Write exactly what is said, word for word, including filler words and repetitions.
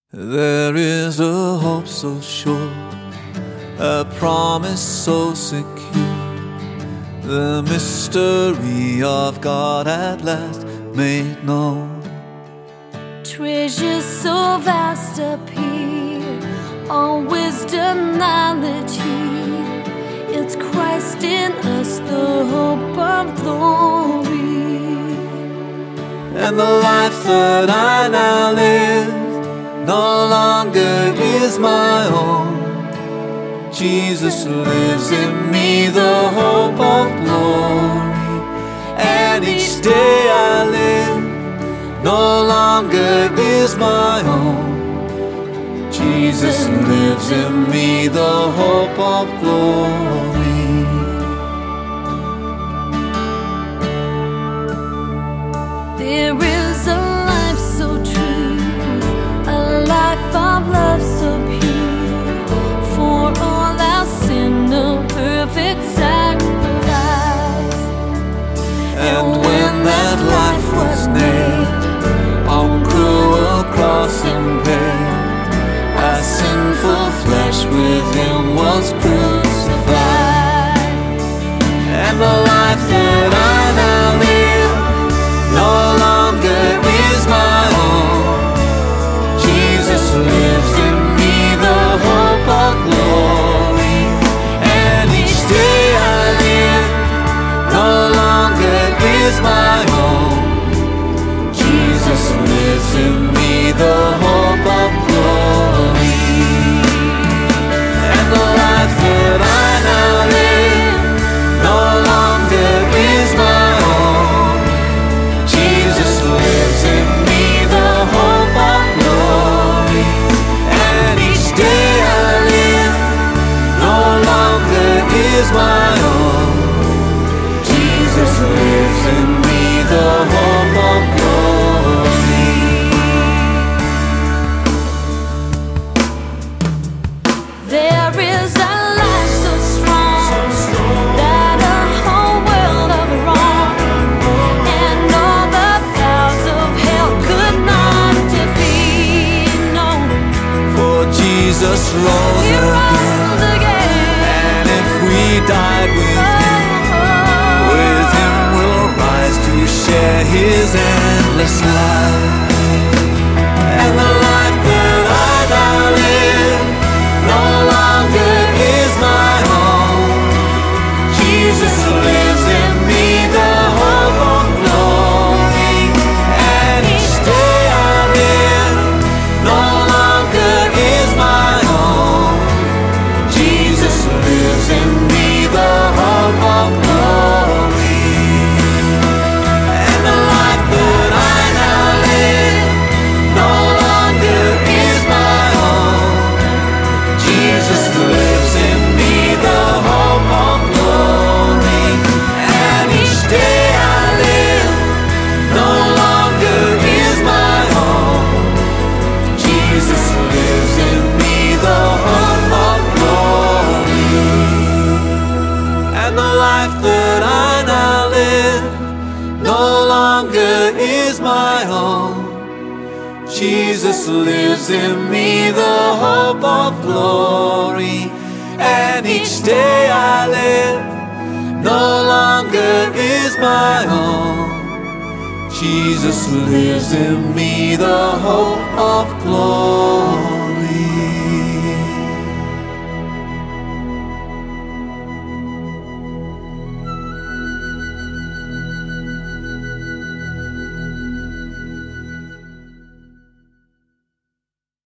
There is a hope so sure, a promise so secure, the mystery of God at last made known. Treasures so vast appear, all wisdom, knowledge here. It's Christ in us, the hope of glory. And the life that I now live no longer is my own. Jesus lives in me, the hope of glory. And each day I live no longer is my own. Jesus lives in me, the hope of glory. There is a life so true, a life of love so pure, for all our sin, a perfect sacrifice. And when that life was nailed on cruel cross and pain, our sinful flesh with him was crucified. And the life that I now live no longer is my own. Jesus lives in me, the hope of glory. And each day I live no longer is my own. Jesus lives in me, the hope of glory. And the life that I now live no longer is my own. Jesus lives in me, the hope of glory. And each day I live no longer is my own. Jesus lives in me, the hope of glory. There is a life so strong, that a whole world of wrong and all the powers of hell could not defeat. No, For Jesus rose he again, rose again. and if we died with him, with him we'll rise to share his endless life. And the life that I now live no longer is my own. Jesus lives in me, the hope of glory. And each day I live no longer is my own. Jesus lives in me, the hope of glory. And the life that I now live no longer is my own. Jesus lives in me, the hope of glory. And each day I live no longer is my own. Jesus lives in me, the hope of glory. And the life that I now live no longer is my own. Jesus lives in me, the hope of glory. And each day I live no longer is my own. Jesus lives in me, the hope of glory.